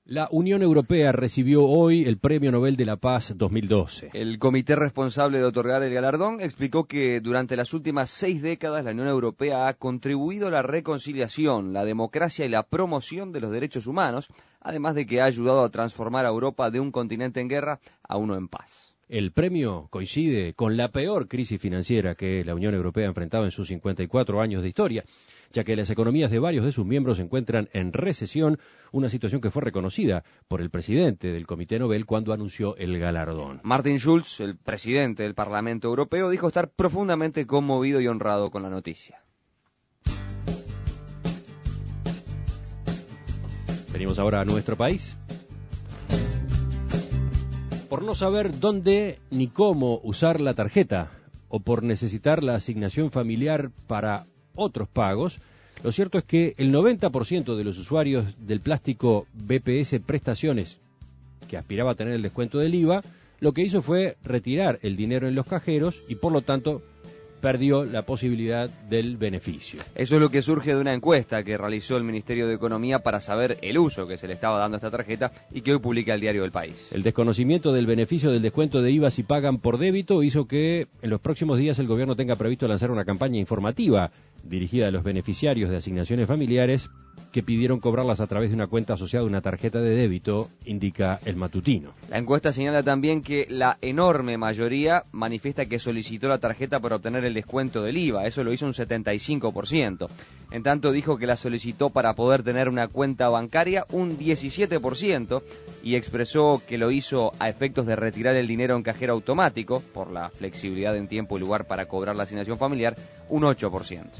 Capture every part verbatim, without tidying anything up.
La Unión Europea recibió hoy el Premio Nobel de la Paz dos mil doce. El comité responsable de otorgar el galardón explicó que durante las últimas seis décadas la Unión Europea ha contribuido a la reconciliación, la democracia y la promoción de los derechos humanos, además de que ha ayudado a transformar a Europa de un continente en guerra a uno en paz. El premio coincide con la peor crisis financiera que la Unión Europea ha enfrentado en sus cincuenta y cuatro años de historia, ya que las economías de varios de sus miembros se encuentran en recesión, una situación que fue reconocida por el presidente del Comité Nobel cuando anunció el galardón. Martin Schulz, el presidente del Parlamento Europeo, dijo estar profundamente conmovido y honrado con la noticia. Venimos ahora a nuestro país. Por no saber dónde ni cómo usar la tarjeta o por necesitar la asignación familiar para otros pagos, lo cierto es que el noventa por ciento de los usuarios del plástico B P S Prestaciones, que aspiraba a tener el descuento del I V A, lo que hizo fue retirar el dinero en los cajeros y por lo tanto perdió la posibilidad del beneficio. Eso es lo que surge de una encuesta que realizó el Ministerio de Economía para saber el uso que se le estaba dando a esta tarjeta y que hoy publica el Diario del País. El desconocimiento del beneficio del descuento de I V A si pagan por débito hizo que en los próximos días el gobierno tenga previsto lanzar una campaña informativa dirigida a los beneficiarios de asignaciones familiares que pidieron cobrarlas a través de una cuenta asociada a una tarjeta de débito, indica el matutino. La encuesta señala también que la enorme mayoría manifiesta que solicitó la tarjeta para obtener el descuento del I V A, eso lo hizo un setenta y cinco por ciento. En tanto dijo que la solicitó para poder tener una cuenta bancaria un diecisiete por ciento y expresó que lo hizo a efectos de retirar el dinero en cajero automático, por la flexibilidad en tiempo y lugar para cobrar la asignación familiar, un ocho por ciento.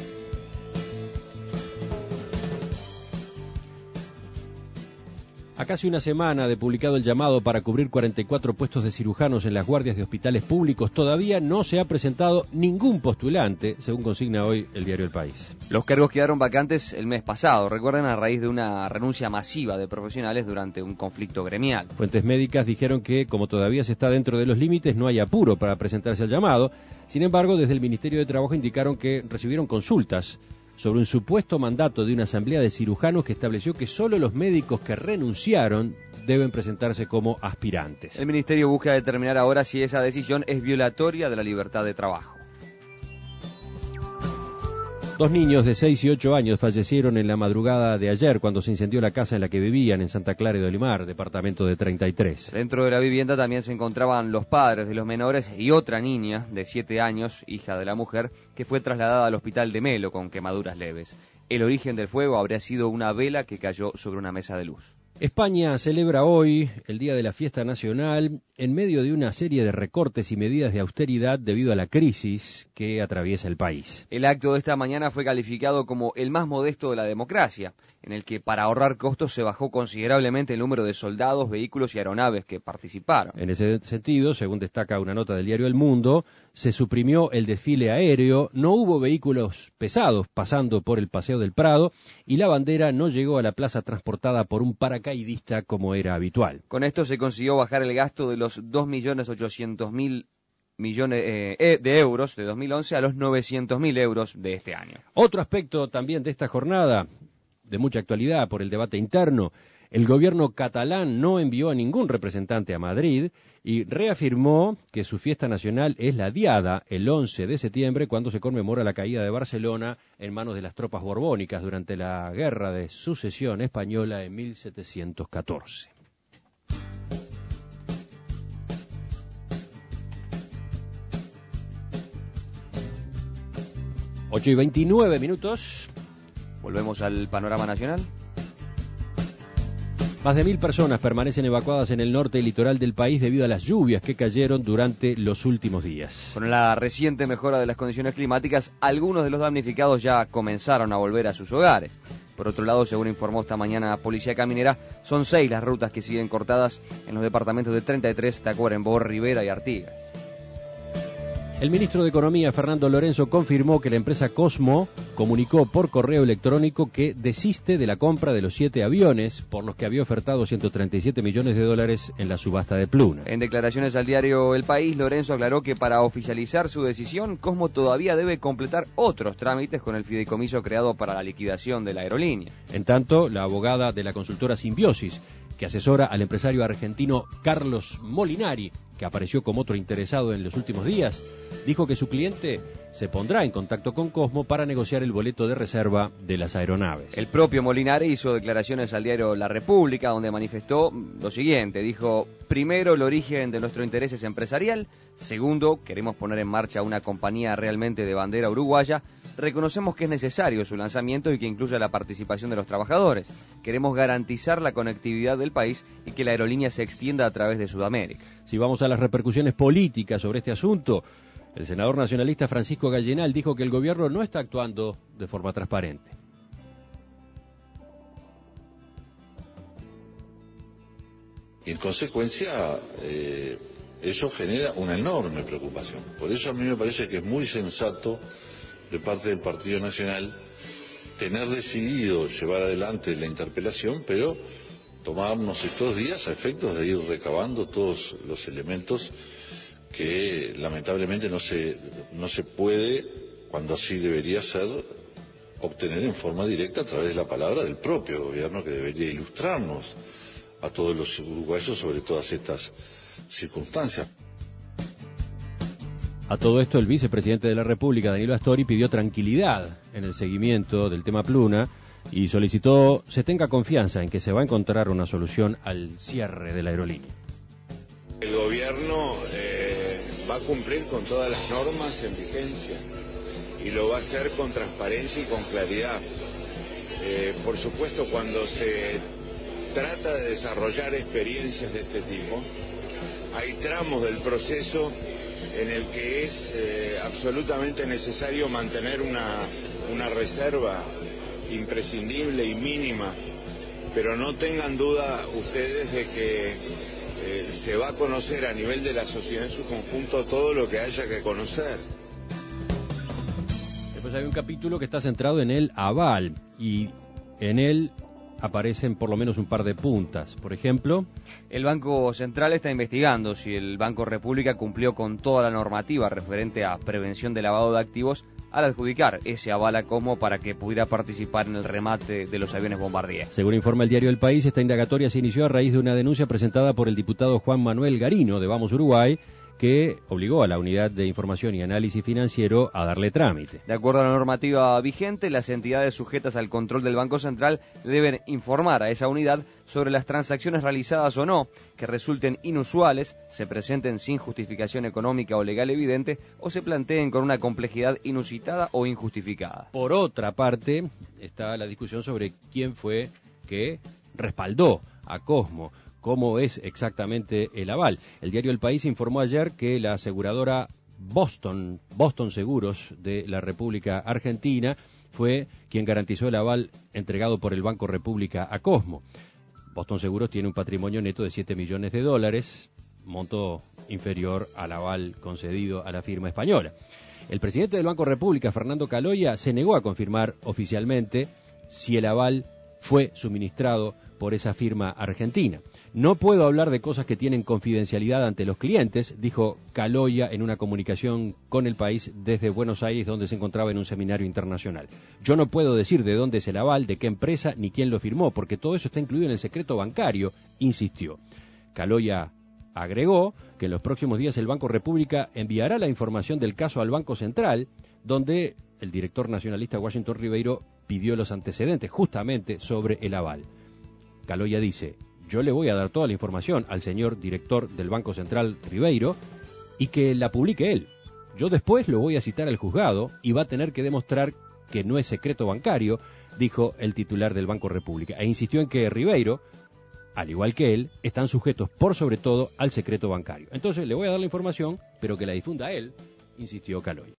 A casi una semana de publicado el llamado para cubrir cuarenta y cuatro puestos de cirujanos en las guardias de hospitales públicos, todavía no se ha presentado ningún postulante, según consigna hoy el Diario El País. Los cargos quedaron vacantes el mes pasado, recuerden, a raíz de una renuncia masiva de profesionales durante un conflicto gremial. Fuentes médicas dijeron que, como todavía se está dentro de los límites, no hay apuro para presentarse al llamado. Sin embargo, desde el Ministerio de Trabajo indicaron que recibieron consultas sobre un supuesto mandato de una asamblea de cirujanos que estableció que solo los médicos que renunciaron deben presentarse como aspirantes. El Ministerio busca determinar ahora si esa decisión es violatoria de la libertad de trabajo. Dos niños de seis y ocho años fallecieron en la madrugada de ayer cuando se incendió la casa en la que vivían en Santa Clara de Olimar, departamento de treinta y tres. Dentro de la vivienda también se encontraban los padres de los menores y otra niña de siete años, hija de la mujer, que fue trasladada al hospital de Melo con quemaduras leves. El origen del fuego habría sido una vela que cayó sobre una mesa de luz. España celebra hoy el Día de la Fiesta Nacional en medio de una serie de recortes y medidas de austeridad debido a la crisis que atraviesa el país. El acto de esta mañana fue calificado como el más modesto de la democracia, en el que para ahorrar costos se bajó considerablemente el número de soldados, vehículos y aeronaves que participaron. En ese sentido, según destaca una nota del diario El Mundo, se suprimió el desfile aéreo, no hubo vehículos pesados pasando por el Paseo del Prado y la bandera no llegó a la plaza transportada por un paracaidista como era habitual. Con esto se consiguió bajar el gasto de los dos millones ochocientos mil millones eh, de euros de dos mil once a los novecientos mil euros de este año. Otro aspecto también de esta jornada, de mucha actualidad por el debate interno, el gobierno catalán no envió a ningún representante a Madrid y reafirmó que su fiesta nacional es la Diada, el once de septiembre, cuando se conmemora la caída de Barcelona en manos de las tropas borbónicas durante la Guerra de Sucesión Española en mil setecientos catorce. ocho y veintinueve minutos. Volvemos al panorama nacional. Más de mil personas permanecen evacuadas en el norte y litoral del país debido a las lluvias que cayeron durante los últimos días. Con la reciente mejora de las condiciones climáticas, algunos de los damnificados ya comenzaron a volver a sus hogares. Por otro lado, según informó esta mañana la Policía Caminera, son seis las rutas que siguen cortadas en los departamentos de treinta y tres, Tacuarembó, Rivera y Artigas. El ministro de Economía, Fernando Lorenzo, confirmó que la empresa Cosmo comunicó por correo electrónico que desiste de la compra de los siete aviones por los que había ofertado ciento treinta y siete millones de dólares en la subasta de Pluna. En declaraciones al diario El País, Lorenzo aclaró que para oficializar su decisión, Cosmo todavía debe completar otros trámites con el fideicomiso creado para la liquidación de la aerolínea. En tanto, la abogada de la consultora Simbiosis, que asesora al empresario argentino Carlos Molinari, que apareció como otro interesado en los últimos días, dijo que su cliente se pondrá en contacto con Cosmo para negociar el boleto de reserva de las aeronaves. El propio Molinari hizo declaraciones al diario La República, donde manifestó lo siguiente. Dijo: primero, el origen de nuestro interés es empresarial. Segundo, queremos poner en marcha una compañía realmente de bandera uruguaya. Reconocemos que es necesario su lanzamiento y que incluya la participación de los trabajadores. Queremos garantizar la conectividad del país y que la aerolínea se extienda a través de Sudamérica. Si vamos a las repercusiones políticas sobre este asunto, el senador nacionalista Francisco Gallenal dijo que el gobierno no está actuando de forma transparente. Y en consecuencia, eh, eso genera una enorme preocupación. Por eso a mí me parece que es muy sensato de parte del Partido Nacional tener decidido llevar adelante la interpelación, pero tomarnos estos días a efectos de ir recabando todos los elementos que lamentablemente no se, no se puede, cuando así debería ser, obtener en forma directa a través de la palabra del propio gobierno, que debería ilustrarnos a todos los uruguayos sobre todas estas circunstancias. A todo esto, el vicepresidente de la República, Danilo Astori, pidió tranquilidad en el seguimiento del tema Pluna y solicitó se tenga confianza en que se va a encontrar una solución al cierre de la aerolínea. El gobierno eh, va a cumplir con todas las normas en vigencia y lo va a hacer con transparencia y con claridad. Eh, por supuesto, cuando se trata de desarrollar experiencias de este tipo, hay tramos del proceso en el que es eh, absolutamente necesario mantener una, una reserva imprescindible y mínima, pero no tengan duda ustedes de que eh, se va a conocer a nivel de la sociedad en su conjunto todo lo que haya que conocer. Después hay un capítulo que está centrado en el aval y en él aparecen por lo menos un par de puntas. Por ejemplo, el Banco Central está investigando si el Banco República cumplió con toda la normativa referente a prevención de lavado de activos al adjudicar ese aval a Cosmo para que pudiera participar en el remate de los aviones Bombardier. Según informa el diario El País, esta indagatoria se inició a raíz de una denuncia presentada por el diputado Juan Manuel Garino de Vamos Uruguay, que obligó a la Unidad de Información y Análisis Financiero a darle trámite. De acuerdo a la normativa vigente, las entidades sujetas al control del Banco Central deben informar a esa unidad sobre las transacciones realizadas o no, que resulten inusuales, se presenten sin justificación económica o legal evidente, o se planteen con una complejidad inusitada o injustificada. Por otra parte, está la discusión sobre quién fue que respaldó a Cosmo. ¿Cómo es exactamente el aval? El diario El País informó ayer que la aseguradora Boston, Boston Seguros de la República Argentina, fue quien garantizó el aval entregado por el Banco República a Cosmo. Boston Seguros tiene un patrimonio neto de siete millones de dólares, monto inferior al aval concedido a la firma española. El presidente del Banco República, Fernando Caloya, se negó a confirmar oficialmente si el aval fue suministrado por esa firma argentina. No puedo hablar de cosas que tienen confidencialidad ante los clientes, dijo Caloya en una comunicación con El País desde Buenos Aires, donde se encontraba en un seminario internacional. Yo no puedo decir de dónde es el aval, de qué empresa, ni quién lo firmó, porque todo eso está incluido en el secreto bancario, insistió. Caloya agregó que en los próximos días el Banco República enviará la información del caso al Banco Central, donde el director nacionalista Washington Ribeiro pidió los antecedentes justamente sobre el aval. Caloya dice: yo le voy a dar toda la información al señor director del Banco Central Ribeiro y que la publique él. Yo después lo voy a citar al juzgado y va a tener que demostrar que no es secreto bancario, dijo el titular del Banco República, e insistió en que Ribeiro, al igual que él, están sujetos por sobre todo al secreto bancario. Entonces le voy a dar la información, pero que la difunda él, insistió Caloya.